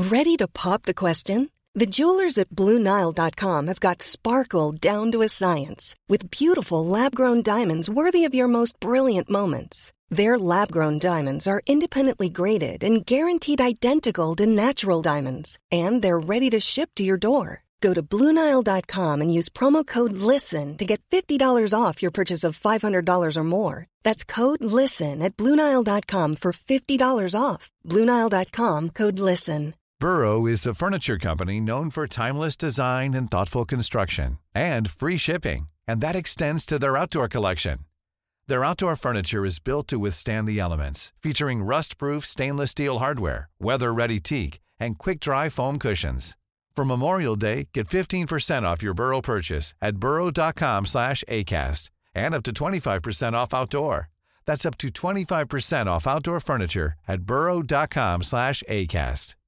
Ready to pop the question? The jewelers at BlueNile.com have got sparkle down to a science with beautiful lab-grown diamonds worthy of your most brilliant moments. Their lab-grown diamonds are independently graded and guaranteed identical to natural diamonds, and they're ready to ship to your door. Go to BlueNile.com and use promo code LISTEN to get $50 off your purchase of $500 or more. That's code LISTEN at BlueNile.com for $50 off. BlueNile.com, code LISTEN. Burrow is a furniture company known for timeless design and thoughtful construction, and free shipping, and that extends to their outdoor collection. Their outdoor furniture is built to withstand the elements, featuring rust-proof stainless steel hardware, weather-ready teak, and quick-dry foam cushions. For Memorial Day, get 15% off your Burrow purchase at burrow.com/ACAST and up to 25% off outdoor. That's up to 25% off outdoor furniture at burrow.com/ACAST.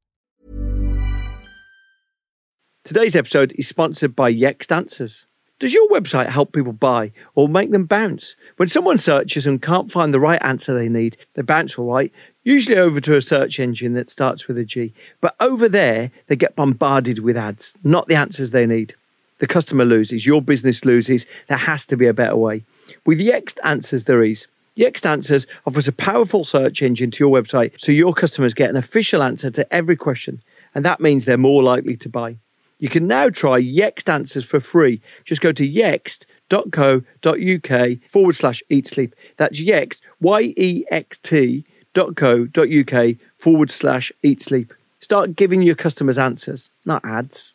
Today's episode is sponsored by Yext Answers. Does your website help people buy or make them bounce? When someone searches and can't find the right answer they need, they bounce all right, usually over to a search engine that starts with a G. But over there, they get bombarded with ads, not the answers they need. The customer loses, your business loses. There has to be a better way. With Yext Answers, there is. Yext Answers offers a powerful search engine to your website so your customers get an official answer to every question, and that means they're more likely to buy. You can now try Yext Answers for free. Just go to yext.co.uk/eatsleep. That's Yext, yext.co.uk/eatsleep. Start giving your customers answers, not ads.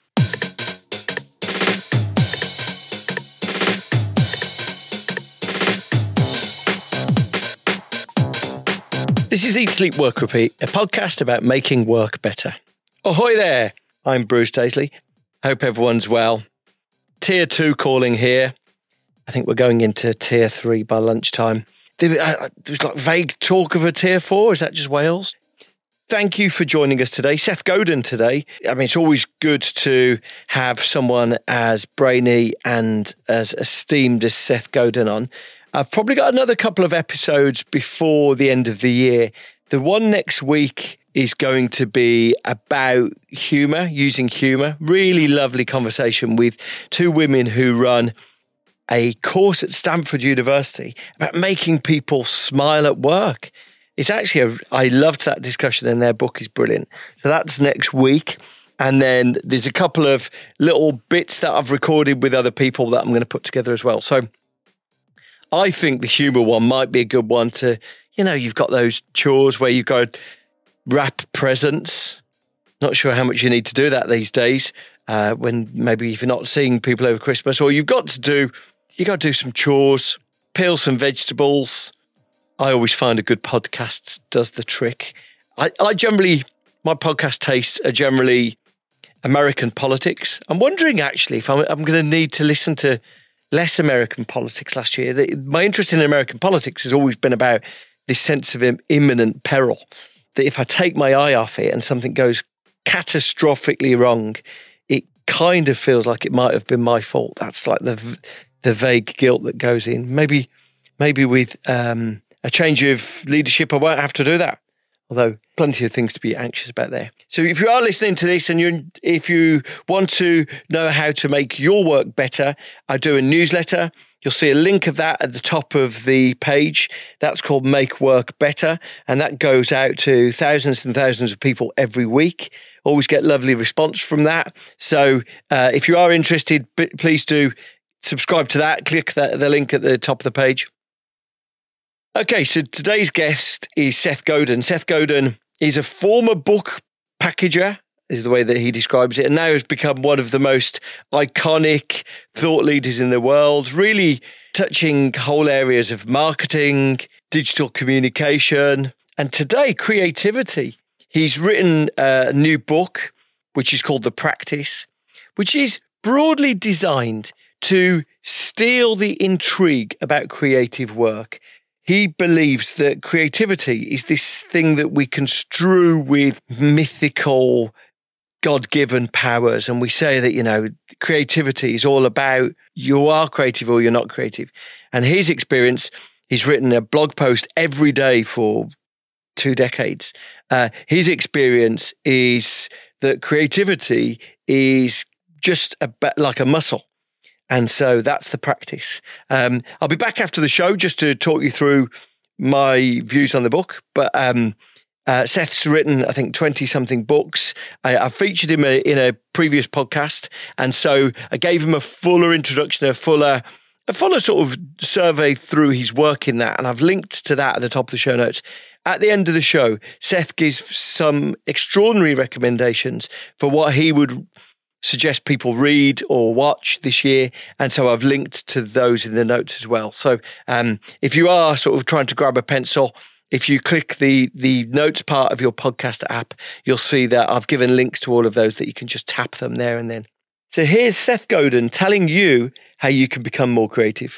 This is Eat, Sleep, Work, Repeat, a podcast about making work better. Ahoy there! I'm Bruce Daisley. Hope everyone's well. Tier 2 calling here. I think we're going into Tier 3 by lunchtime. There was like vague talk of a Tier 4. Is that just Wales? Thank you for joining us today. Seth Godin today. I mean, it's always good to have someone as brainy and as esteemed as Seth Godin on. I've probably got another couple of episodes before the end of the year. The one next week is going to be about humour, using humour. Really lovely conversation with two women who run a course at Stanford University about making people smile at work. It's actually, I loved that discussion and their book is brilliant. So that's next week. And then there's a couple of little bits that I've recorded with other people that I'm going to put together as well. So I think the humour one might be a good one to, you've got those chores where you've got to wrap presents. Not sure how much you need to do that these days when maybe if you're not seeing people over Christmas, or you've got to do some chores, peel some vegetables. I always find a good podcast does the trick. My podcast tastes are generally American politics. I'm wondering actually if I'm going to need to listen to less American politics last year. My interest in American politics has always been about this sense of imminent peril, that if I take my eye off it and something goes catastrophically wrong, it kind of feels like it might have been my fault. That's like the vague guilt that goes in. Maybe with a change of leadership, I won't have to do that. Although plenty of things to be anxious about there. So if you are listening to this and if you want to know how to make your work better, I do a newsletter. You'll see a link of that at the top of the page. That's called Make Work Better. And that goes out to thousands and thousands of people every week. Always get lovely response from that. So if you are interested, please do subscribe to that. Click the link at the top of the page. Okay, so today's guest is Seth Godin. Seth Godin is a former book packager, is the way that he describes it, and now has become one of the most iconic thought leaders in the world, really touching whole areas of marketing, digital communication, and today, creativity. He's written a new book, which is called The Practice, which is broadly designed to steal the intrigue about creative work. He believes that creativity is this thing that we construe with mythical, God-given powers. And we say that, creativity is all about you are creative or you're not creative. And his experience, he's written a blog post every day for 2 decades. His experience is that creativity is just like a muscle. And so that's the practice. I'll be back after the show just to talk you through my views on the book. But Seth's written, I think, 20-something books. I featured him in a previous podcast. And so I gave him a fuller introduction, a fuller sort of survey through his work in that. And I've linked to that at the top of the show notes. At the end of the show, Seth gives some extraordinary recommendations for what he would suggest people read or watch this year. And so I've linked to those in the notes as well. So if you are sort of trying to grab a pencil, if you click the notes part of your podcast app, you'll see that I've given links to all of those that you can just tap them there and then. So here's Seth Godin telling you how you can become more creative.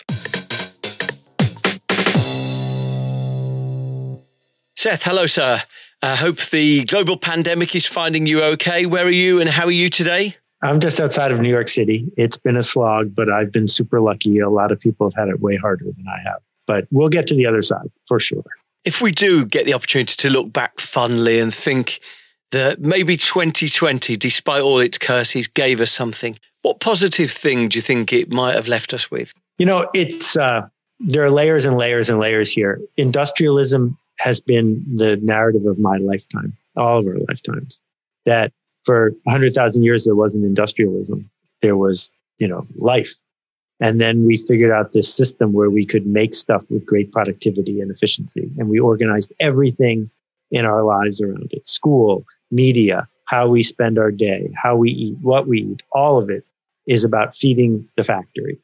Seth, hello, sir. I hope the global pandemic is finding you okay. Where are you and how are you today? I'm just outside of New York City. It's been a slog, but I've been super lucky. A lot of people have had it way harder than I have. But we'll get to the other side for sure. If we do get the opportunity to look back fondly and think that maybe 2020, despite all its curses, gave us something, what positive thing do you think it might have left us with? You know, it's there are layers and layers and layers here. Industrialism has been the narrative of my lifetime, all of our lifetimes. That for 100,000 years, there wasn't industrialism. There was, life. And then we figured out this system where we could make stuff with great productivity and efficiency. And we organized everything in our lives around it. School, media, how we spend our day, how we eat, what we eat, all of it is about feeding the factory.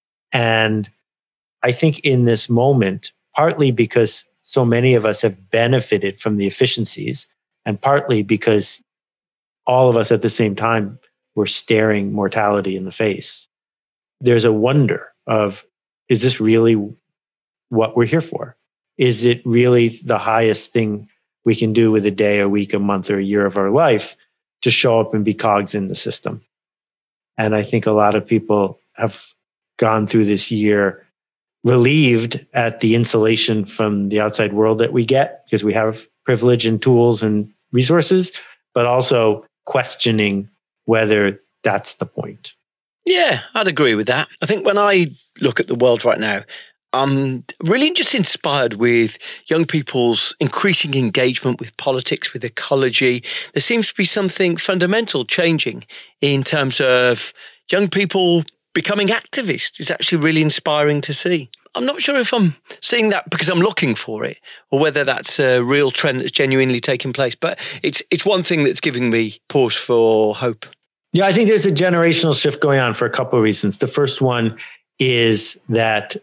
And I think in this moment, partly because so many of us have benefited from the efficiencies, and partly because all of us at the same time were staring mortality in the face, there's a wonder of, is this really what we're here for? Is it really the highest thing we can do with a day, a week, a month, or a year of our life to show up and be cogs in the system? And I think a lot of people have gone through this year relieved at the insulation from the outside world that we get because we have privilege and tools and resources, but also questioning whether that's the point. Yeah, I'd agree with that. I think when I look at the world right now, I'm really just inspired with young people's increasing engagement with politics, with ecology. There seems to be something fundamental changing in terms of young people becoming activists. It's actually really inspiring to see. I'm not sure if I'm seeing that because I'm looking for it or whether that's a real trend that's genuinely taking place. But it's one thing that's giving me pause for hope. Yeah, I think there's a generational shift going on for a couple of reasons. The first one is that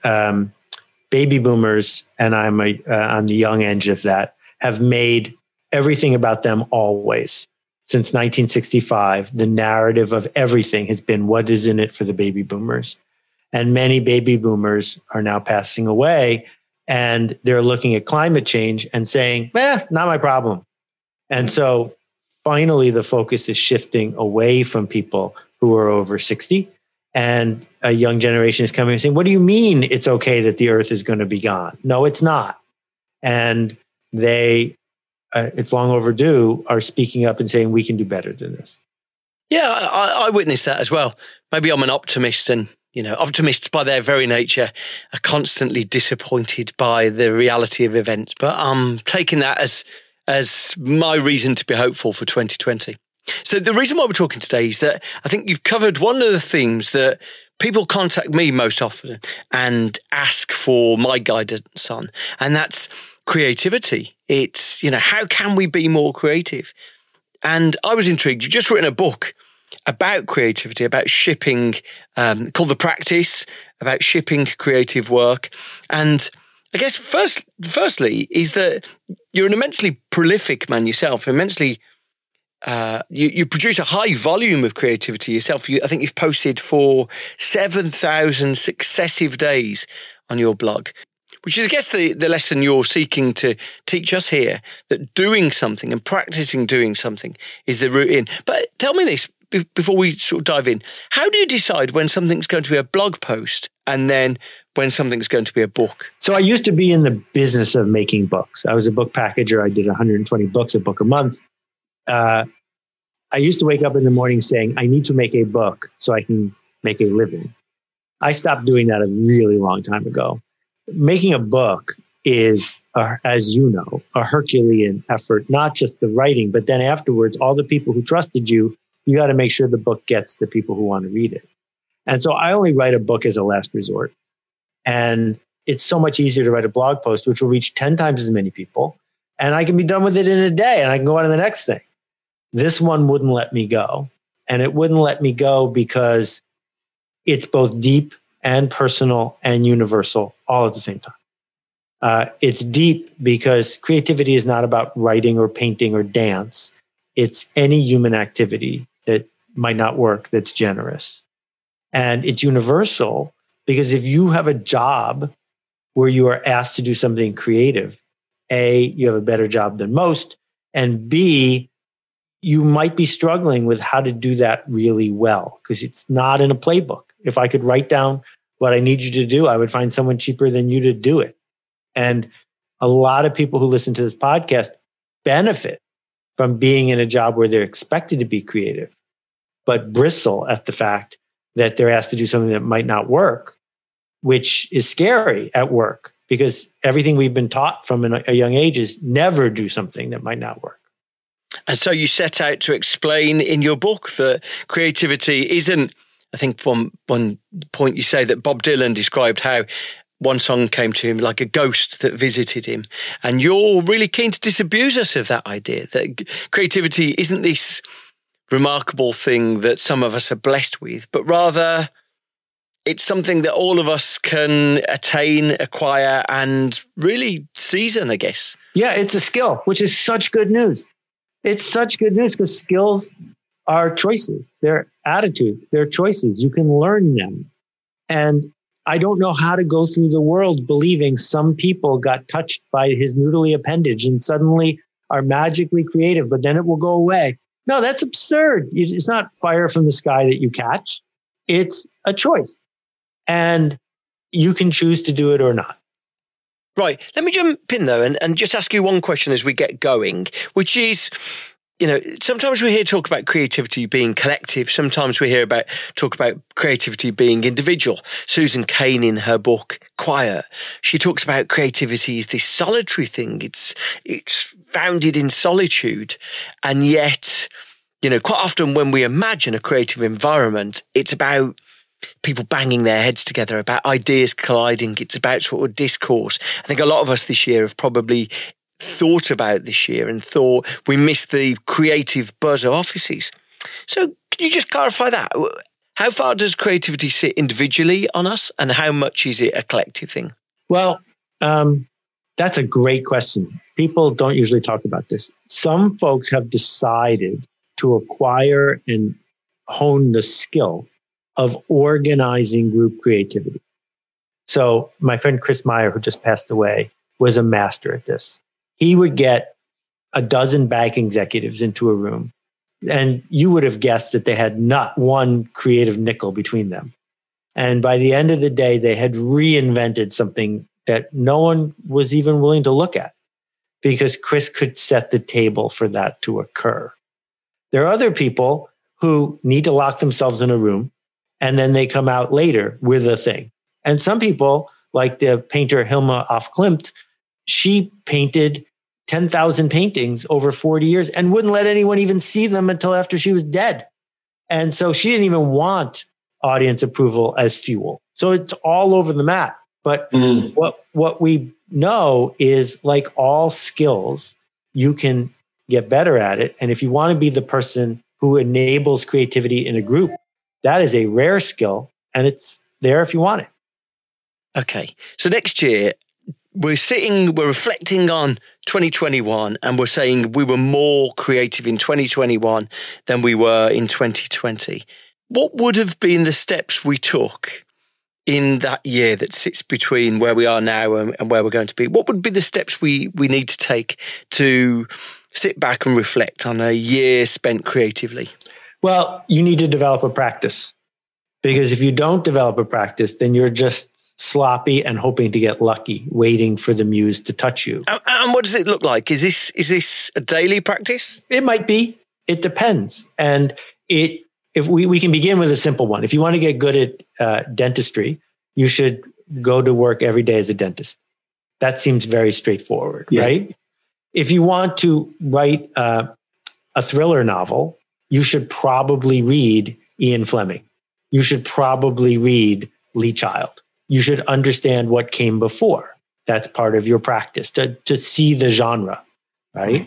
baby boomers, and I'm on the young edge of that, have made everything about them always. Since 1965, the narrative of everything has been what is in it for the baby boomers. And many baby boomers are now passing away, and they're looking at climate change and saying, not my problem. And so finally, the focus is shifting away from people who are over 60. And a young generation is coming and saying, what do you mean it's okay that the earth is going to be gone? No, it's not. And they, it's long overdue, are speaking up and saying, we can do better than this. Yeah, I witnessed that as well. Maybe I'm an optimist, and optimists by their very nature are constantly disappointed by the reality of events. But I'm taking that as my reason to be hopeful for 2020. So the reason why we're talking today is that I think you've covered one of the themes that people contact me most often and ask for my guidance on, and that's creativity. It's, how can we be more creative? And I was intrigued. You've just written a book about creativity, about shipping, called The Practice, about shipping creative work. And I guess firstly is that you're an immensely prolific man yourself, immensely, you produce a high volume of creativity yourself. I think you've posted for 7,000 successive days on your blog, which is, I guess, the lesson you're seeking to teach us here, that doing something and practicing doing something is the route in. But tell me this, before we sort of dive in, how do you decide when something's going to be a blog post and then when something's going to be a book? So I used to be in the business of making books. I was a book packager. I did 120 books, a book a month. I used to wake up in the morning saying, I need to make a book so I can make a living. I stopped doing that a really long time ago. Making a book is, as you know, a Herculean effort, not just the writing, but then afterwards, all the people who trusted you, you got to make sure the book gets the people who want to read it. And so I only write a book as a last resort. And it's so much easier to write a blog post, which will reach 10 times as many people. And I can be done with it in a day and I can go on to the next thing. This one wouldn't let me go. And it wouldn't let me go because it's both deep and personal and universal all at the same time. It's deep because creativity is not about writing or painting or dance. It's any human activity that might not work that's generous. And it's universal because if you have a job where you are asked to do something creative, A, you have a better job than most, and B, you might be struggling with how to do that really well because it's not in a playbook. If I could write down what I need you to do, I would find someone cheaper than you to do it. And a lot of people who listen to this podcast benefit from being in a job where they're expected to be creative, but bristle at the fact that they're asked to do something that might not work, which is scary at work because everything we've been taught from a young age is never do something that might not work. And so you set out to explain in your book that creativity isn't, I think one point you say that Bob Dylan described how one song came to him like a ghost that visited him. And you're really keen to disabuse us of that idea that creativity isn't this remarkable thing that some of us are blessed with, but rather it's something that all of us can attain, acquire, and really season, I guess. Yeah, it's a skill, which is such good news. It's such good news because skills are choices. They're attitudes. They're choices. You can learn them. And I don't know how to go through the world believing some people got touched by his noodly appendage and suddenly are magically creative, but then it will go away. No, that's absurd. It's not fire from the sky that you catch. It's a choice. And you can choose to do it or not. Right. Let me jump in though and just ask you one question as we get going, which is, you know, sometimes we hear talk about creativity being collective. Sometimes we hear talk about creativity being individual. Susan Cain in her book, Quiet, she talks about creativity as this solitary thing. It's founded in solitude. And yet, you know, quite often when we imagine a creative environment, it's about people banging their heads together, about ideas colliding. It's about sort of discourse. I think a lot of us this year have probably thought about this year and thought we missed the creative buzz of offices. So can you just clarify that? How far does creativity sit individually on us and how much is it a collective thing? Well, that's a great question. People don't usually talk about this. Some folks have decided to acquire and hone the skill of organizing group creativity. So my friend Chris Meyer, who just passed away, was a master at this. He would get a dozen bank executives into a room, and you would have guessed that they had not one creative nickel between them. And by the end of the day, they had reinvented something that no one was even willing to look at because Chris could set the table for that to occur. There are other people who need to lock themselves in a room and then they come out later with a thing. And some people, like the painter Hilma af Klint, she painted 10,000 paintings over 40 years and wouldn't let anyone even see them until after she was dead. And so she didn't even want audience approval as fuel. So it's all over the map. But what we know is, like all skills, you can get better at it. And if you want to be the person who enables creativity in a group, that is a rare skill, and it's there if you want it. Okay. So next year, we're reflecting on 2021, and we're saying we were more creative in 2021 than we were in 2020. What would have been the steps we took in that year that sits between where we are now and where we're going to be? What would be the steps we need to take to sit back and reflect on a year spent creatively? Well, you need to develop a practice, because if you don't develop a practice, then you're just sloppy and hoping to get lucky, waiting for the muse to touch you. And what does it look like? Is this a daily practice? It might be. It depends. And if we can begin with a simple one. If you want to get good at dentistry, you should go to work every day as a dentist. That seems very straightforward, right? If you want to write a thriller novel, you should probably read Ian Fleming. You should probably read Lee Child. You should understand what came before. That's part of your practice to see the genre, right?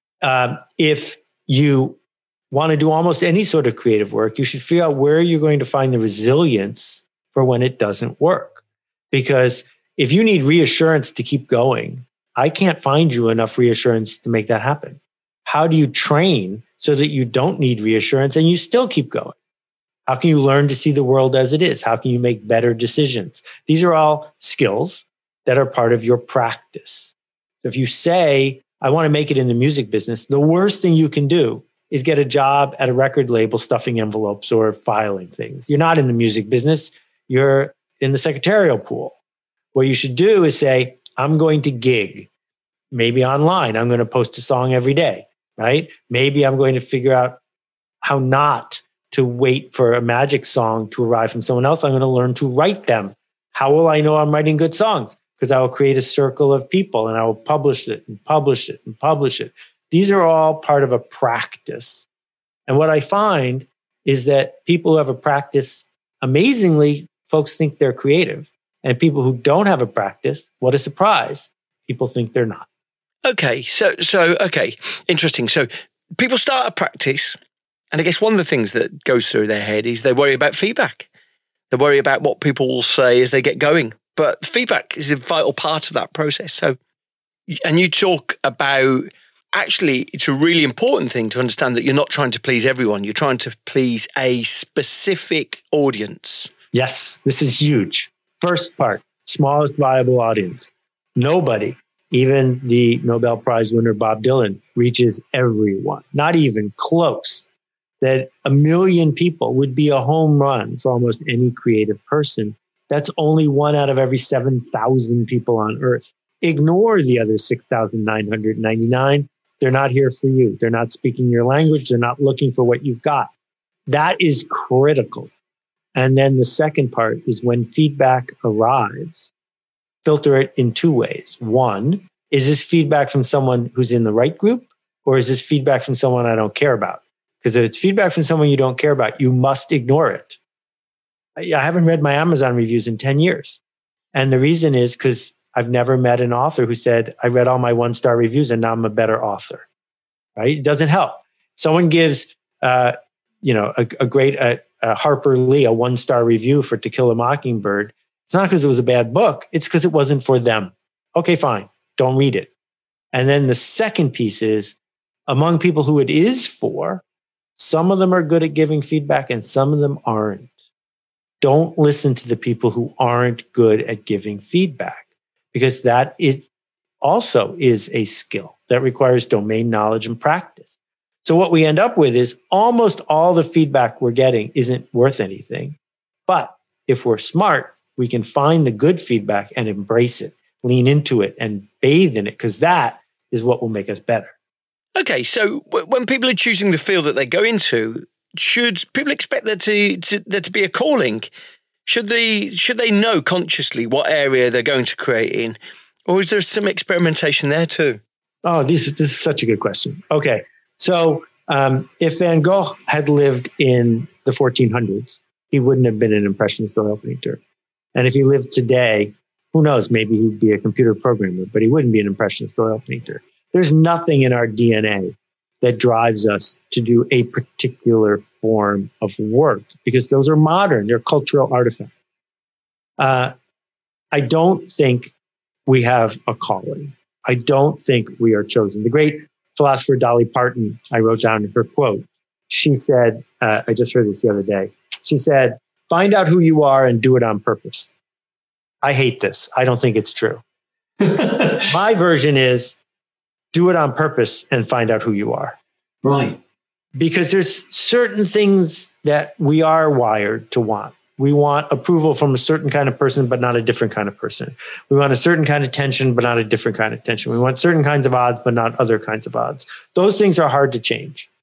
If you want to do almost any sort of creative work, you should figure out where you're going to find the resilience for when it doesn't work. Because if you need reassurance to keep going, I can't find you enough reassurance to make that happen. How do you train so that you don't need reassurance and you still keep going? How can you learn to see the world as it is? How can you make better decisions? These are all skills that are part of your practice. So if you say, I want to make it in the music business, the worst thing you can do is get a job at a record label stuffing envelopes or filing things. You're not in the music business. You're in the secretarial pool. What you should do is say, I'm going to gig, maybe online. I'm going to post a song every day, right? Maybe I'm going to figure out how not to wait for a magic song to arrive from someone else. I'm going to learn to write them. How will I know I'm writing good songs? Because I will create a circle of people and I will publish it and publish it and publish it. These are all part of a practice. And what I find is that people who have a practice, amazingly, folks think they're creative. And people who don't have a practice, what a surprise, people think they're not. Okay, so interesting. So people start a practice, and I guess one of the things that goes through their head is they worry about feedback. They worry about what people will say as they get going. But feedback is a vital part of that process. So, and you talk about, actually, it's a really important thing to understand that you're not trying to please everyone. You're trying to please a specific audience. Yes, this is huge. First part, smallest viable audience. Nobody, even the Nobel Prize winner Bob Dylan, reaches everyone, not even close. That 1 million people would be a home run for almost any creative person. That's only 1 out of every 7,000 people on Earth. Ignore the other 6,999. They're not here for you. They're not speaking your language. They're not looking for what you've got. That is critical. And then the second part is when feedback arrives, filter it in 2 ways. One, is this feedback from someone who's in the right group, or is this feedback from someone I don't care about? Because if it's feedback from someone you don't care about, you must ignore it. I haven't read my Amazon reviews in 10 years. And the reason is because I've never met an author who said, I read all my 1-star reviews and now I'm a better author, right? It doesn't help. Someone gives, a great Harper Lee a 1-star review for To Kill a Mockingbird. It's not because it was a bad book. It's because it wasn't for them. Okay, fine. Don't read it. And then the second piece is, among people who it is for, some of them are good at giving feedback and some of them aren't. Don't listen to the people who aren't good at giving feedback, because that it also is a skill that requires domain knowledge and practice. So what we end up with is almost all the feedback we're getting isn't worth anything. But if we're smart, we can find the good feedback and embrace it, lean into it and bathe in it, because that is what will make us better. Okay, so when people are choosing the field that they go into, should people expect there to be a calling? Should they know consciously what area they're going to create in? Or is there some experimentation there too? Oh, this is such a good question. Okay, so if Van Gogh had lived in the 1400s, he wouldn't have been an Impressionist oil painter. And if he lived today, who knows, maybe he'd be a computer programmer, but he wouldn't be an Impressionist oil painter. There's nothing in our DNA that drives us to do a particular form of work, because those are modern, they're cultural artifacts. I don't think we have a calling. I don't think we are chosen. The great philosopher Dolly Parton, I wrote down her quote. She said, I just heard this the other day. She said, find out who you are and do it on purpose. I hate this. I don't think it's true. My version is do it on purpose and find out who you are. Right. Because there's certain things that we are wired to want. We want approval from a certain kind of person, but not a different kind of person. We want a certain kind of tension, but not a different kind of tension. We want certain kinds of odds, but not other kinds of odds. Those things are hard to change.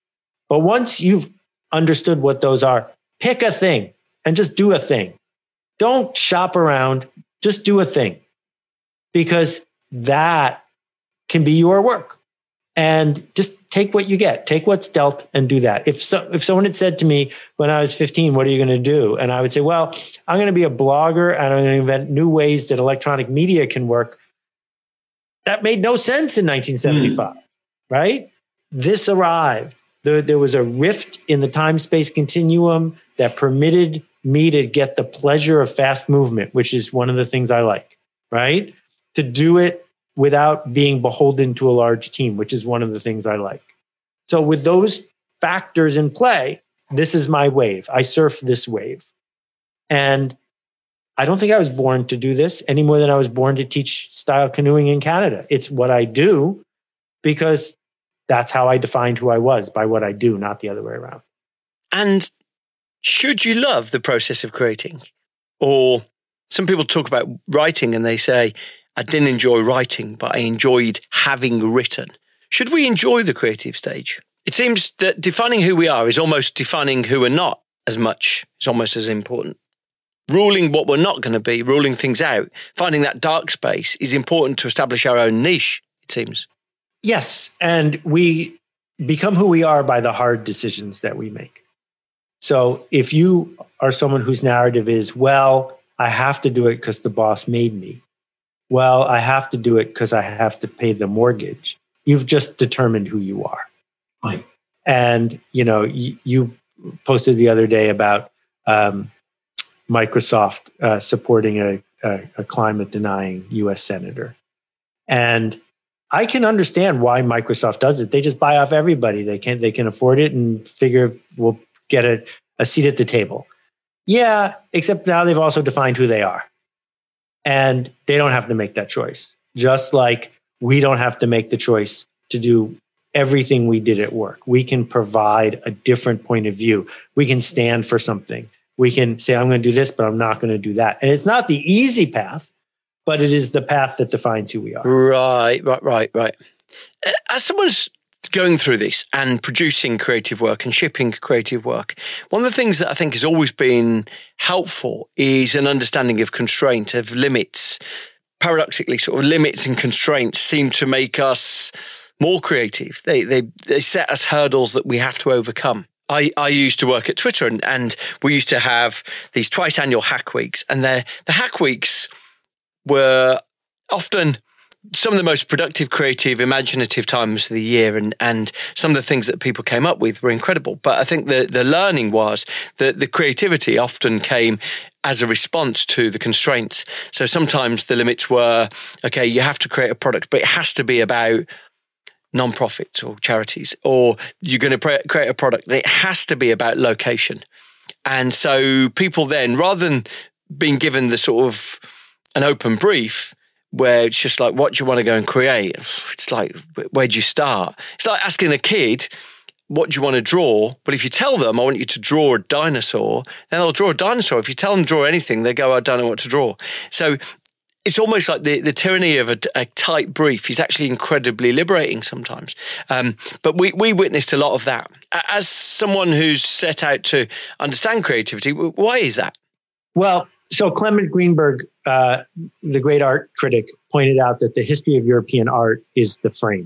But once you've understood what those are, pick a thing and just do a thing. Don't shop around, just do a thing, because that can be your work. And just take what you get, take what's dealt and do that. If someone had said to me when I was 15, what are you going to do? And I would say, well, I'm going to be a blogger and I'm going to invent new ways that electronic media can work. That made no sense in 1975, right? This arrived. There was a rift in the time-space continuum that permitted me to get the pleasure of fast movement, which is one of the things I like, right? To do it without being beholden to a large team, which is one of the things I like. So with those factors in play, this is my wave. I surf this wave. And I don't think I was born to do this any more than I was born to teach style canoeing in Canada. It's what I do because that's how I defined who I was, by what I do, not the other way around. And should you love the process of creating? Or some people talk about writing and they say, I didn't enjoy writing, but I enjoyed having written. Should we enjoy the creative stage? It seems that defining who we are is almost defining who we're not as much. It's almost as important. Ruling what we're not going to be, ruling things out, finding that dark space is important to establish our own niche, it seems. Yes, and we become who we are by the hard decisions that we make. So if you are someone whose narrative is, well, I have to do it because the boss made me. Well, I have to do it because I have to pay the mortgage. You've just determined who you are. Right. And, you posted the other day about Microsoft supporting a climate-denying U.S. senator. And I can understand why Microsoft does it. They just buy off everybody. They can afford it and figure we'll get a seat at the table. Yeah, except now they've also defined who they are. And they don't have to make that choice. Just like we don't have to make the choice to do everything we did at work. We can provide a different point of view. We can stand for something. We can say, I'm going to do this, but I'm not going to do that. And it's not the easy path, but it is the path that defines who we are. Right. As someone's going through this and producing creative work and shipping creative work, one of the things that I think has always been helpful is an understanding of constraint, of limits. Paradoxically, sort of limits and constraints seem to make us more creative. They set us hurdles that we have to overcome. I used to work at Twitter and we used to have these twice annual hack weeks, and the hack weeks were often some of the most productive, creative, imaginative times of the year, and some of the things that people came up with were incredible. But I think the learning was that the creativity often came as a response to the constraints. So sometimes the limits were, okay, you have to create a product, but it has to be about non-profits or charities, or you're going to create a product that it has to be about location. And so people then, rather than being given the sort of an open brief, where it's just like, what do you want to go and create? It's like, where do you start? It's like asking a kid, what do you want to draw? But if you tell them, I want you to draw a dinosaur, then they'll draw a dinosaur. If you tell them to draw anything, they go, I don't know what to draw. So it's almost like the tyranny of a tight brief is actually incredibly liberating sometimes. But we witnessed a lot of that. As someone who's set out to understand creativity, why is that? Well, so Clement Greenberg, the great art critic, pointed out that the history of European art is the frame.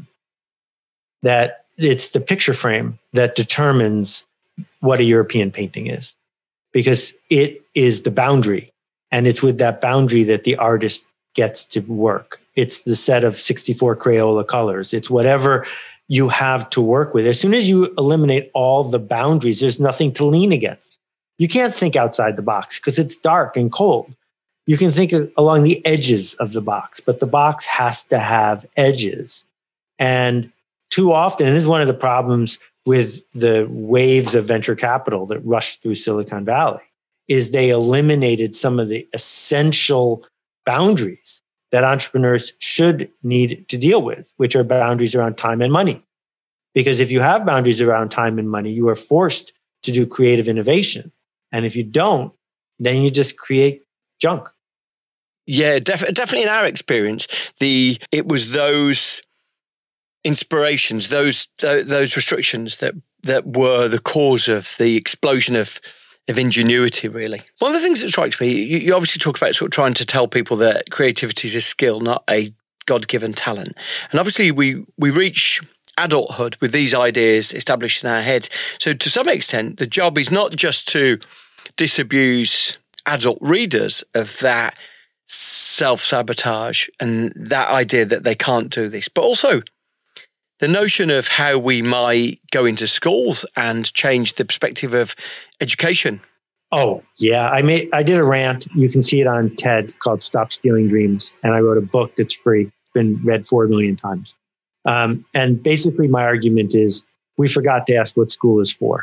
That it's the picture frame that determines what a European painting is, because it is the boundary. And it's with that boundary that the artist gets to work. It's the set of 64 Crayola colors. It's whatever you have to work with. As soon as you eliminate all the boundaries, there's nothing to lean against. You can't think outside the box because it's dark and cold. You can think along the edges of the box, but the box has to have edges. And too often, and this is one of the problems with the waves of venture capital that rushed through Silicon Valley, is they eliminated some of the essential boundaries that entrepreneurs should need to deal with, which are boundaries around time and money. Because if you have boundaries around time and money, you are forced to do creative innovation. And if you don't, then you just create junk. Yeah, definitely in our experience, it was those inspirations, those restrictions that that were the cause of the explosion of ingenuity, really. One of the things that strikes me, you obviously talk about sort of trying to tell people that creativity is a skill, not a God-given talent. And obviously we reach adulthood with these ideas established in our heads. So to some extent, the job is not just to disabuse adult readers of that self-sabotage and that idea that they can't do this, but also the notion of how we might go into schools and change the perspective of education. Oh, yeah. I did a rant. You can see it on TED called Stop Stealing Dreams. And I wrote a book that's free. It's been read 4 million times. And basically my argument is we forgot to ask what school is for.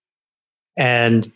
And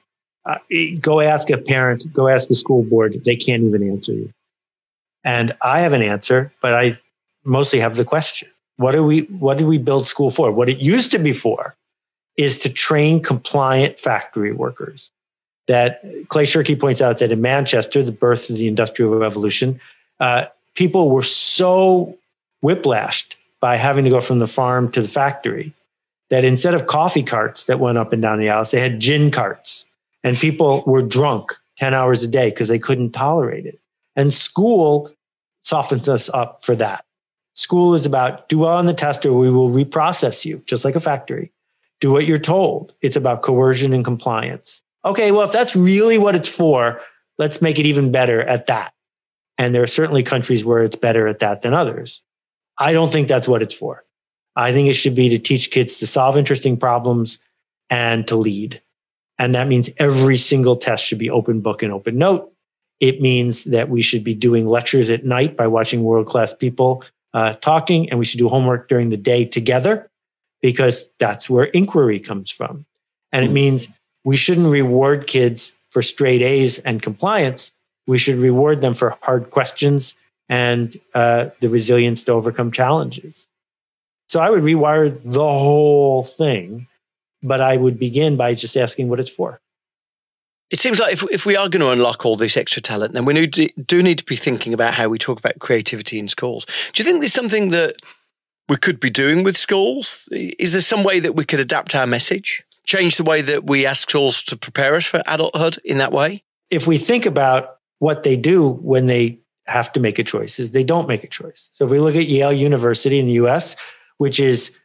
go ask a parent, go ask the school board. They can't even answer you. And I have an answer, but I mostly have the question. What do we build school for? What it used to be for is to train compliant factory workers. That Clay Shirky points out that in Manchester, the birth of the Industrial Revolution, people were so whiplashed by having to go from the farm to the factory that instead of coffee carts that went up and down the aisles, they had gin carts. And people were drunk 10 hours a day because they couldn't tolerate it. And school softens us up for that. School is about do well on the test or we will reprocess you, just like a factory. Do what you're told. It's about coercion and compliance. Okay, well, if that's really what it's for, let's make it even better at that. And there are certainly countries where it's better at that than others. I don't think that's what it's for. I think it should be to teach kids to solve interesting problems and to lead. And that means every single test should be open book and open note. It means that we should be doing lectures at night by watching world-class people talking, and we should do homework during the day together because that's where inquiry comes from. And it means we shouldn't reward kids for straight A's and compliance. We should reward them for hard questions and the resilience to overcome challenges. So I would rewire the whole thing, but I would begin by just asking what it's for. It seems like if we are going to unlock all this extra talent, then we do need to be thinking about how we talk about creativity in schools. Do you think there's something that we could be doing with schools? Is there some way that we could adapt our message, change the way that we ask schools to prepare us for adulthood in that way? If we think about what they do when they have to make a choice, is they don't make a choice. So if we look at Yale University in the US, which is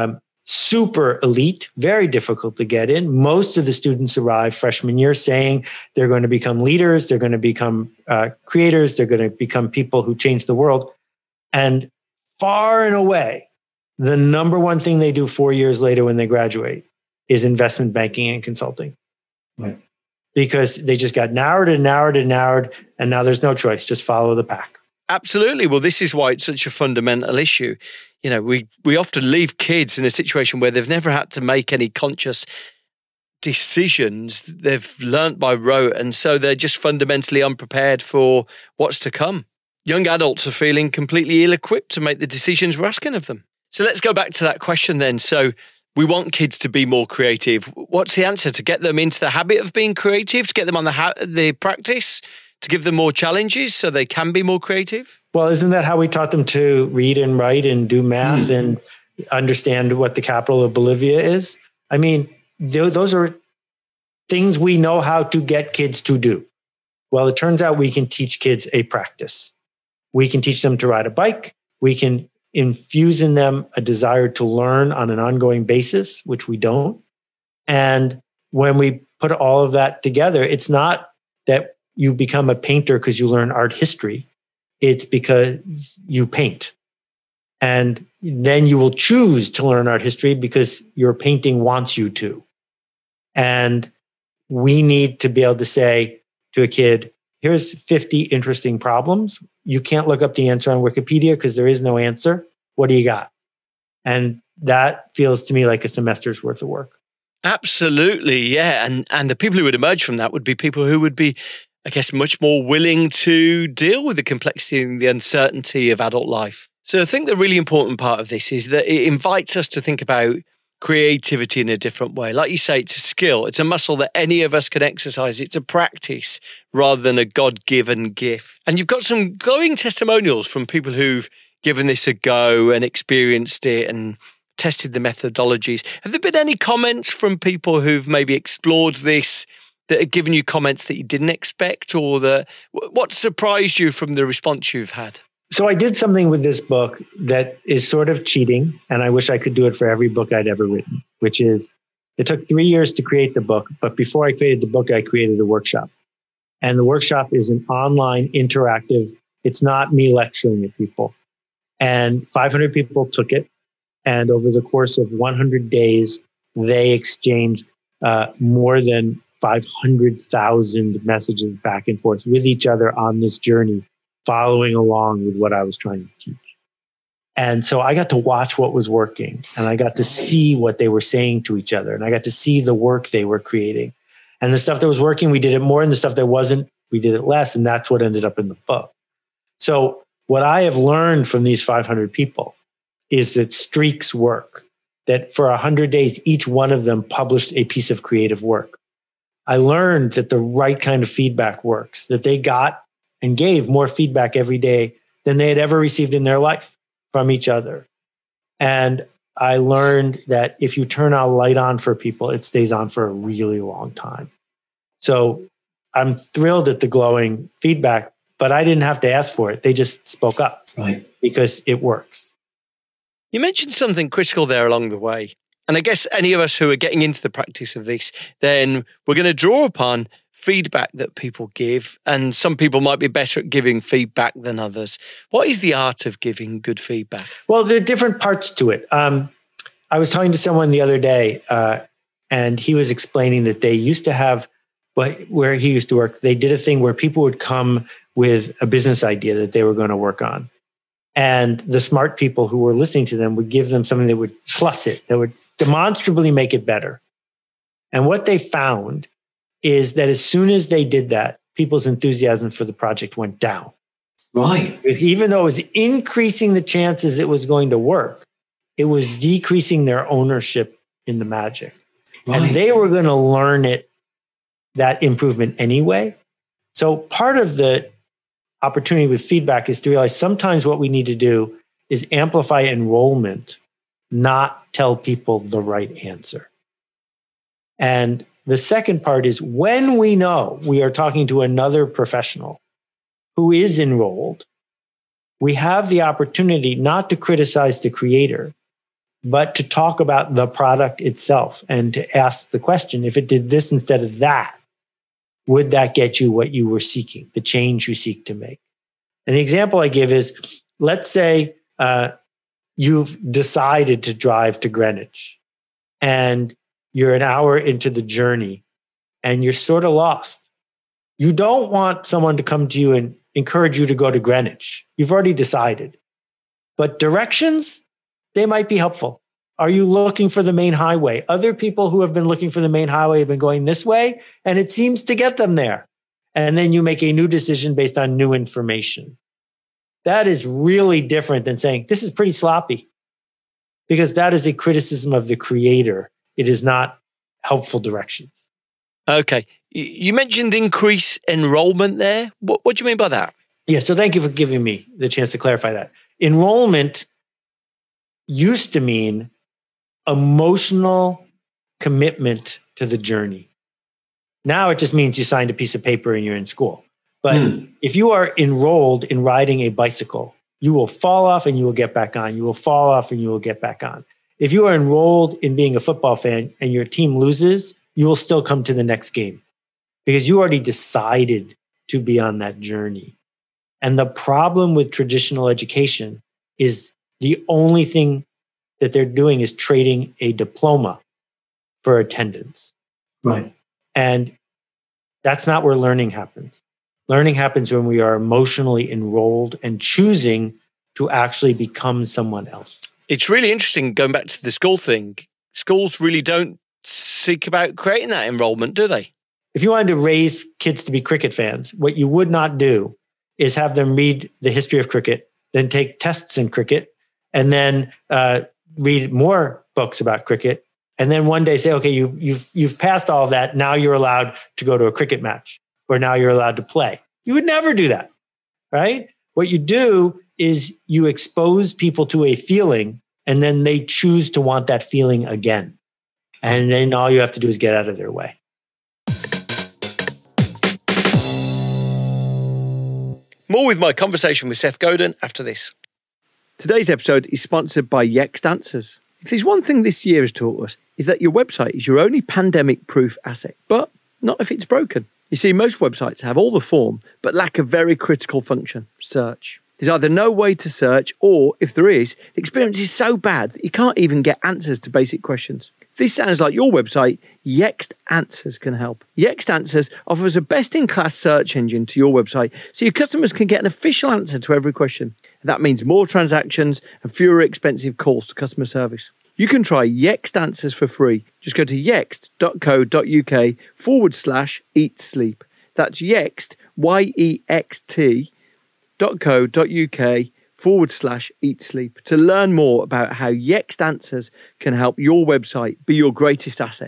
super elite, very difficult to get in. Most of the students arrive freshman year saying they're going to become leaders, they're going to become creators, they're going to become people who change the world. And far and away, the number one thing they do 4 years later when they graduate is investment banking and consulting. Right. Because they just got narrowed and narrowed and narrowed, and now there's no choice, just follow the pack. Absolutely. Well, this is why it's such a fundamental issue. You know, we often leave kids in a situation where they've never had to make any conscious decisions. They've learnt by rote, and so they're just fundamentally unprepared for what's to come. Young adults are feeling completely ill-equipped to make the decisions we're asking of them. So let's go back to that question then. So we want kids to be more creative. What's the answer? To get them into the habit of being creative, to get them on the practice, to give them more challenges so they can be more creative? Well, isn't that how we taught them to read and write and do math and understand what the capital of Bolivia is? I mean, those are things we know how to get kids to do. Well, it turns out we can teach kids a practice. We can teach them to ride a bike. We can infuse in them a desire to learn on an ongoing basis, which we don't. And when we put all of that together, it's not that you become a painter because you learn art history. It's because you paint. And then you will choose to learn art history because your painting wants you to. And we need to be able to say to a kid, here's 50 interesting problems. You can't look up the answer on Wikipedia because there is no answer. What do you got? And that feels to me like a semester's worth of work. Absolutely, yeah. And the people who would emerge from that would be people who would be, I guess, much more willing to deal with the complexity and the uncertainty of adult life. So I think the really important part of this is that it invites us to think about creativity in a different way. Like you say, it's a skill. It's a muscle that any of us can exercise. It's a practice rather than a God-given gift. And you've got some glowing testimonials from people who've given this a go and experienced it and tested the methodologies. Have there been any comments from people who've maybe explored this that have given you comments that you didn't expect, or what surprised you from the response you've had? So I did something with this book that is sort of cheating, and I wish I could do it for every book I'd ever written, which is it took 3 years to create the book. But before I created the book, I created a workshop. And the workshop is an online interactive. It's not me lecturing at people. And 500 people took it. And over the course of 100 days, they exchanged more than 500,000 messages back and forth with each other on this journey, following along with what I was trying to teach. And so I got to watch what was working, and I got to see what they were saying to each other, and I got to see the work they were creating. And the stuff that was working, we did it more, and the stuff that wasn't, we did it less. And that's what ended up in the book. So what I have learned from these 500 people is that streaks work, that for 100 days, each one of them published a piece of creative work. I learned that the right kind of feedback works, that they got and gave more feedback every day than they had ever received in their life from each other. And I learned that if you turn a light on for people, it stays on for a really long time. So I'm thrilled at the glowing feedback, but I didn't have to ask for it. They just spoke up, right? Because it works. You mentioned something critical there along the way. And I guess any of us who are getting into the practice of this, then we're going to draw upon feedback that people give. And some people might be better at giving feedback than others. What is the art of giving good feedback? Well, there are different parts to it. I was talking to someone the other day, and he was explaining that they used to have, where he used to work, they did a thing where people would come with a business idea that they were going to work on. And the smart people who were listening to them would give them something that would plus it, that would demonstrably make it better. And what they found is that as soon as they did that, people's enthusiasm for the project went down. Right. Because even though it was increasing the chances it was going to work, it was decreasing their ownership in the magic. Right. And they were going to learn that improvement anyway. So part of the opportunity with feedback is to realize sometimes what we need to do is amplify enrollment, not tell people the right answer. And the second part is when we know we are talking to another professional who is enrolled, we have the opportunity not to criticize the creator, but to talk about the product itself and to ask the question, if it did this instead of that, would that get you what you were seeking, the change you seek to make? And the example I give is, let's say you've decided to drive to Greenwich and you're an hour into the journey and you're sort of lost. You don't want someone to come to you and encourage you to go to Greenwich. You've already decided. But directions, they might be helpful. Are you looking for the main highway? Other people who have been looking for the main highway have been going this way, and it seems to get them there. And then you make a new decision based on new information. That is really different than saying, this is pretty sloppy, because that is a criticism of the creator. It is not helpful directions. Okay. You mentioned increase enrollment there. What do you mean by that? Yeah, so thank you for giving me the chance to clarify that. Enrollment used to mean emotional commitment to the journey. Now it just means you signed a piece of paper and you're in school. But if you are enrolled in riding a bicycle, you will fall off and you will get back on. You will fall off and you will get back on. If you are enrolled in being a football fan and your team loses, you will still come to the next game because you already decided to be on that journey. And the problem with traditional education is the only thing that they're doing is trading a diploma for attendance. Right. And that's not where learning happens. Learning happens when we are emotionally enrolled and choosing to actually become someone else. It's really interesting going back to the school thing. Schools really don't seek about creating that enrollment, do they? If you wanted to raise kids to be cricket fans, what you would not do is have them read the history of cricket, then take tests in cricket, and then read more books about cricket, and then one day say, okay, you've passed all of that. Now you're allowed to go to a cricket match, or now you're allowed to play. You would never do that, right? What you do is you expose people to a feeling And then they choose to want that feeling again. And then all you have to do is get out of their way. More with my conversation with Seth Godin after this. Today's episode is sponsored by Yext Answers. If there's one thing this year has taught us, is that your website is your only pandemic-proof asset, but not if it's broken. You see, most websites have all the form, but lack a very critical function, search. There's either no way to search, or if there is, the experience is so bad that you can't even get answers to basic questions. If this sounds like your website, Yext Answers can help. Yext Answers offers a best-in-class search engine to your website, so your customers can get an official answer to every question. That means more transactions and fewer expensive calls to customer service. You can try Yext Answers for free. Just go to yext.co.uk/eat sleep. That's Yext, yext.co.uk/eat sleep to learn more about how Yext Answers can help your website be your greatest asset.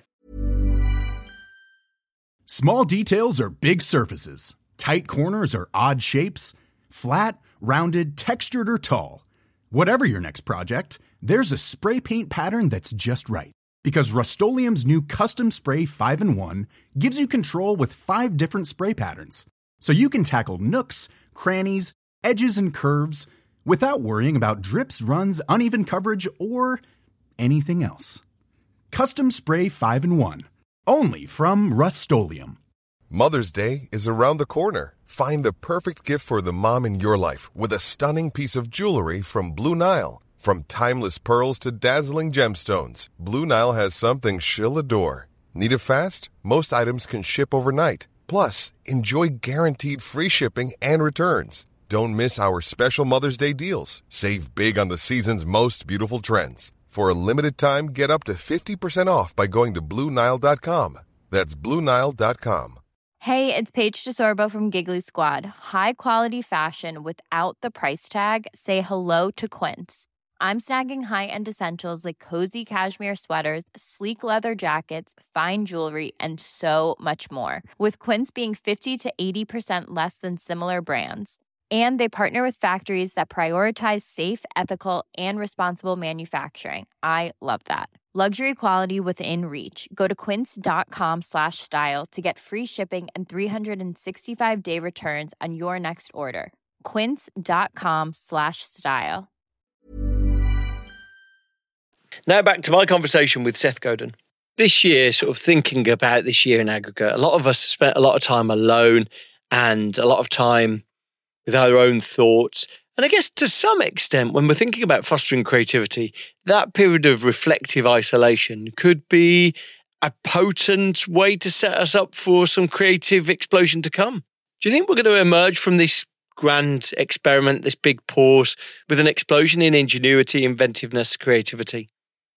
Small details are big surfaces. Tight corners are odd shapes. Flat, rounded, textured, or tall. Whatever your next project, there's a spray paint pattern that's just right. Because Rust-Oleum's new Custom Spray 5-in-1 gives you control with 5 different spray patterns. So you can tackle nooks, crannies, edges, and curves without worrying about drips, runs, uneven coverage, or anything else. Custom Spray 5-in-1. Only from Rust-Oleum. Mother's Day is around the corner. Find the perfect gift for the mom in your life with a stunning piece of jewelry from Blue Nile. From timeless pearls to dazzling gemstones, Blue Nile has something she'll adore. Need it fast? Most items can ship overnight. Plus, enjoy guaranteed free shipping and returns. Don't miss our special Mother's Day deals. Save big on the season's most beautiful trends. For a limited time, get up to 50% off by going to BlueNile.com. That's BlueNile.com. Hey, it's Paige DeSorbo from Giggly Squad. High quality fashion without the price tag. Say hello to Quince. I'm snagging high-end essentials like cozy cashmere sweaters, sleek leather jackets, fine jewelry, and so much more. With Quince being 50 to 80% less than similar brands. And they partner with factories that prioritize safe, ethical, and responsible manufacturing. I love that. Luxury quality within reach. Go to quince.com/style to get free shipping and 365-day returns on your next order. Quince.com/style. Now back to my conversation with Seth Godin. This year, sort of thinking about this year in aggregate, a lot of us spent a lot of time alone and a lot of time with our own thoughts. And I guess to some extent, when we're thinking about fostering creativity, that period of reflective isolation could be a potent way to set us up for some creative explosion to come. Do you think we're going to emerge from this grand experiment, this big pause, with an explosion in ingenuity, inventiveness, creativity?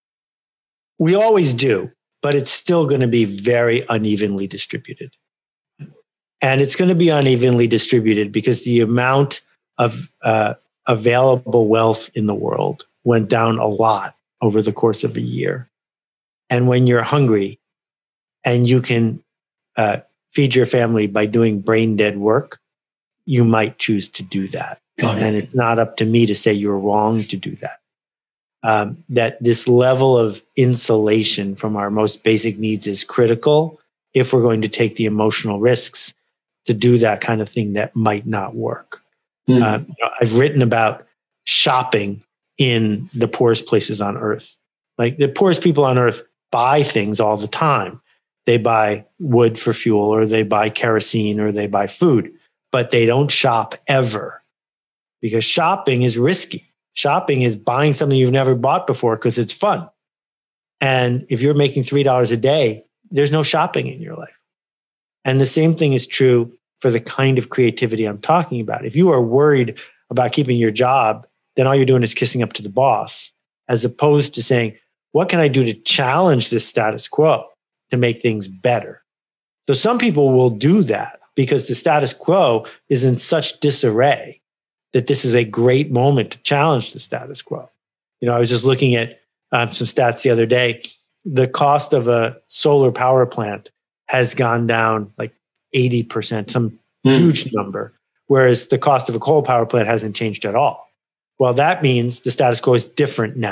We always do, but it's still going to be very unevenly distributed. And it's going to be unevenly distributed because the amount of available wealth in the world went down a lot over the course of a year. And when you're hungry and you can feed your family by doing brain dead work, you might choose to do that. And it's not up to me to say you're wrong to do that. That this level of insulation from our most basic needs is critical if we're going to take the emotional risks to do that kind of thing that might not work. I've written about shopping in the poorest places on earth. Like the poorest people on earth buy things all the time. They buy wood for fuel, or they buy kerosene, or they buy food, but they don't shop ever because shopping is risky. Shopping is buying something you've never bought before because it's fun. And if you're making $3 a day, there's no shopping in your life. And the same thing is true for the kind of creativity I'm talking about. If you are worried about keeping your job, then all you're doing is kissing up to the boss, as opposed to saying, what can I do to challenge this status quo to make things better? So some people will do that because the status quo is in such disarray that this is a great moment to challenge the status quo. I was just looking at some stats the other day. The cost of a solar power plant has gone down like 80%, some huge number, whereas the cost of a coal power plant hasn't changed at all. Well, that means the status quo is different now.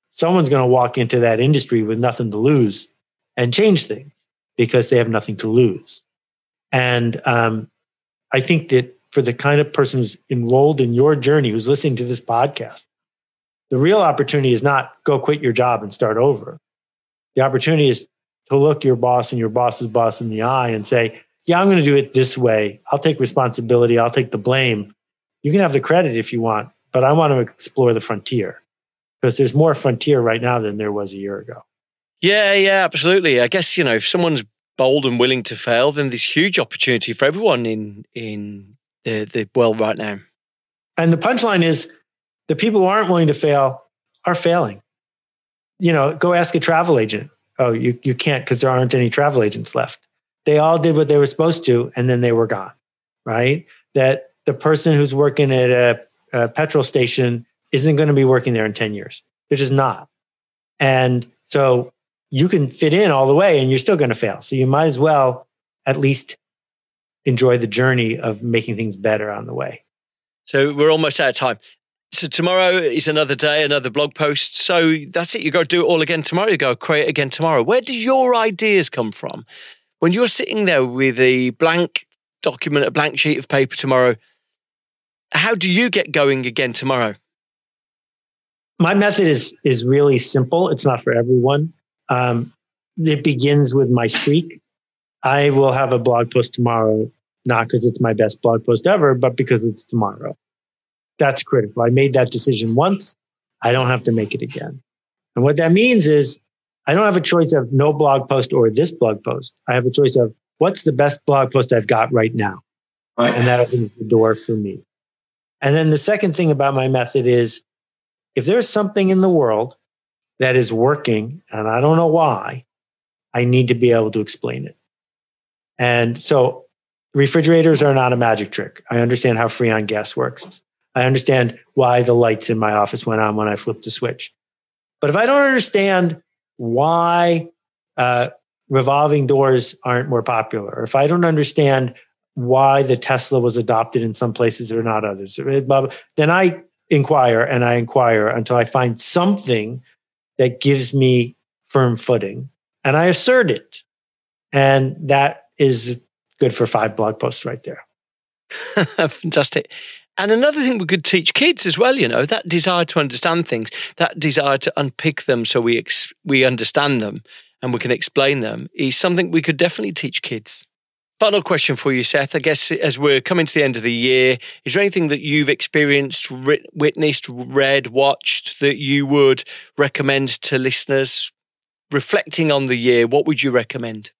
someone's going to walk into that industry with nothing to lose and change things because they have nothing to lose. And I think that for the kind of person who's enrolled in your journey, who's listening to this podcast, the real opportunity is not go quit your job and start over. The opportunity is to look your boss and your boss's boss in the eye and say, yeah, I'm going to do it this way. I'll take responsibility. I'll take the blame. You can have the credit if you want, but I want to explore the frontier because there's more frontier right now than there was a year ago. Yeah, absolutely. I guess, if someone's bold and willing to fail, then there's huge opportunity for everyone in the world right now. And the punchline is the people who aren't willing to fail are failing. Go ask a travel agent. Oh, you can't because there aren't any travel agents left. They all did what they were supposed to, and then they were gone, right? That the person who's working at a petrol station isn't going to be working there in 10 years. They're just not. And so you can fit in all the way and you're still going to fail. So you might as well at least enjoy the journey of making things better on the way. So we're almost out of time. So tomorrow is another day, another blog post. So that's it. You got to do it all again tomorrow. You got to create again tomorrow. Where do your ideas come from? When you're sitting there with a blank document, a blank sheet of paper tomorrow, how do you get going again tomorrow? My method is really simple. It's not for everyone. It begins with my streak. I will have a blog post tomorrow, not because it's my best blog post ever, but because it's tomorrow. That's critical. I made that decision once. I don't have to make it again. And what that means is I don't have a choice of no blog post or this blog post. I have a choice of what's the best blog post I've got right now. Right. And that opens the door for me. And then the second thing about my method is if there's something in the world that is working and I don't know why, I need to be able to explain it. And so refrigerators are not a magic trick. I understand how Freon gas works. I understand why the lights in my office went on when I flipped the switch. But if I don't understand why revolving doors aren't more popular, or if I don't understand why the Tesla was adopted in some places or not others, then I inquire and I inquire until I find something that gives me firm footing and I assert it. And that is good for 5 blog posts right there. Fantastic. And another thing we could teach kids as well, that desire to understand things, that desire to unpick them so we understand them and we can explain them is something we could definitely teach kids. Final question for you, Seth. I guess as we're coming to the end of the year, is there anything that you've experienced, witnessed, read, watched that you would recommend to listeners reflecting on the year? What would you recommend?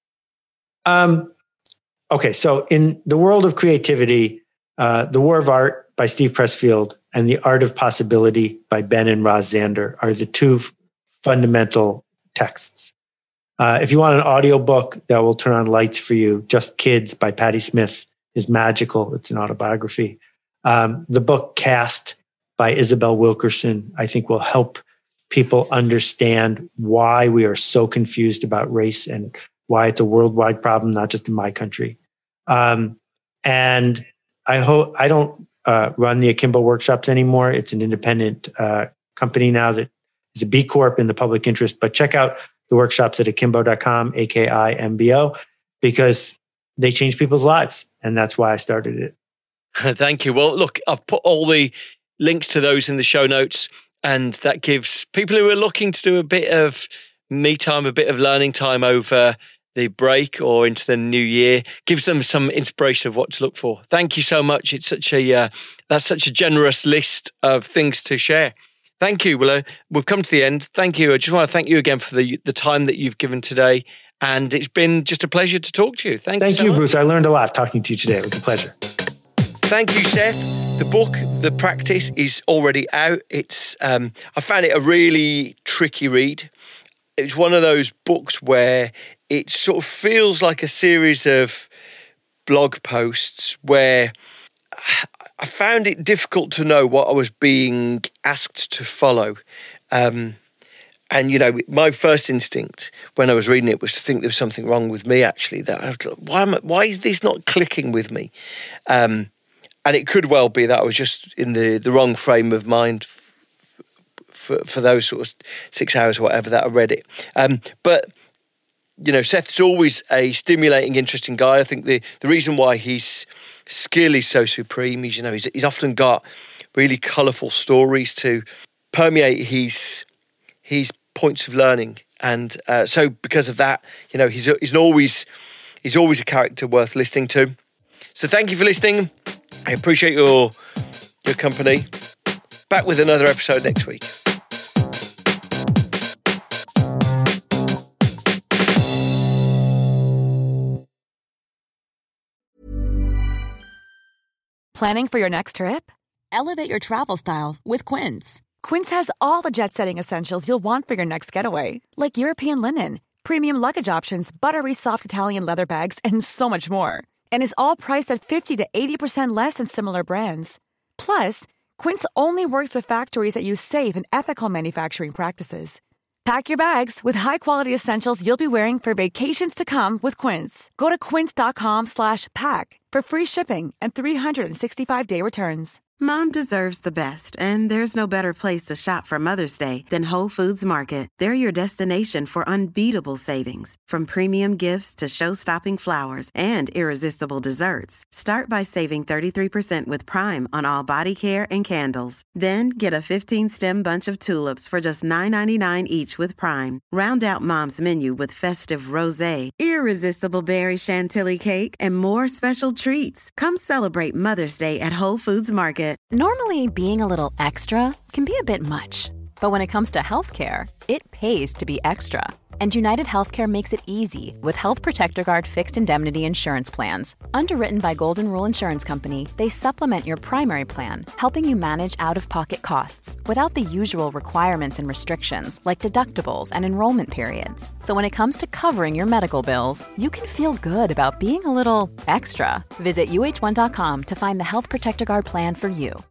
Okay, so in the world of creativity, The War of Art by Steve Pressfield and The Art of Possibility by Ben and Roz Zander are the two fundamental texts. If you want an audiobook that will turn on lights for you, Just Kids by Patti Smith is magical. It's an autobiography. The book Caste by Isabel Wilkerson, I think will help people understand why we are so confused about race and why it's a worldwide problem, not just in my country. And I hope I don't run the Akimbo workshops anymore. It's an independent company now that is a B Corp in the public interest, but check out the workshops at akimbo.com, AKIMBO, because they change people's lives. And that's why I started it. Thank you. Well, look, I've put all the links to those in the show notes, and that gives people who are looking to do a bit of me time, a bit of learning time over the break or into the new year, gives them some inspiration of what to look for. Thank you so much. It's that's such a generous list of things to share. Thank you. Well, we've come to the end. Thank you. I just want to thank you again for the time that you've given today. And it's been just a pleasure to talk to you. Thank you so much. Bruce. I learned a lot talking to you today. It was a pleasure. Thank you, Seth. The book, The Practice, is already out. It's I found it a really tricky read. It's one of those books where it sort of feels like a series of blog posts where I found it difficult to know what I was being asked to follow. And, my first instinct when I was reading it was to think there was something wrong with me, actually. That I was like, why is this not clicking with me? And it could well be that I was just in the wrong frame of mind for those sort of 6 hours or whatever that I read it. But Seth's always a stimulating, interesting guy. I think the reason why his skill is so supreme is, he's often got really colourful stories to permeate his points of learning. And so because of that, he's always a character worth listening to. So thank you for listening. I appreciate your company. Back with another episode next week. Planning for your next trip? Elevate your travel style with Quince. Quince has all the jet-setting essentials you'll want for your next getaway, like European linen, premium luggage options, buttery soft Italian leather bags, and so much more. And is all priced at 50 to 80% less than similar brands. Plus, Quince only works with factories that use safe and ethical manufacturing practices. Pack your bags with high-quality essentials you'll be wearing for vacations to come with Quince. Go to quince.com/pack for free shipping and 365-day returns. Mom deserves the best, and there's no better place to shop for Mother's Day than Whole Foods Market. They're your destination for unbeatable savings, from premium gifts to show-stopping flowers and irresistible desserts. Start by saving 33% with Prime on all body care and candles. Then get a 15-stem bunch of tulips for just $9.99 each with Prime. Round out Mom's menu with festive rosé, irresistible berry chantilly cake, and more special treats. Come celebrate Mother's Day at Whole Foods Market. Normally, being a little extra can be a bit much. But when it comes to healthcare, it pays to be extra. And United Healthcare makes it easy with Health Protector Guard fixed indemnity insurance plans. Underwritten by Golden Rule Insurance Company, they supplement your primary plan, helping you manage out-of-pocket costs without the usual requirements and restrictions like deductibles and enrollment periods. So when it comes to covering your medical bills, you can feel good about being a little extra. Visit UH1.com to find the Health Protector Guard plan for you.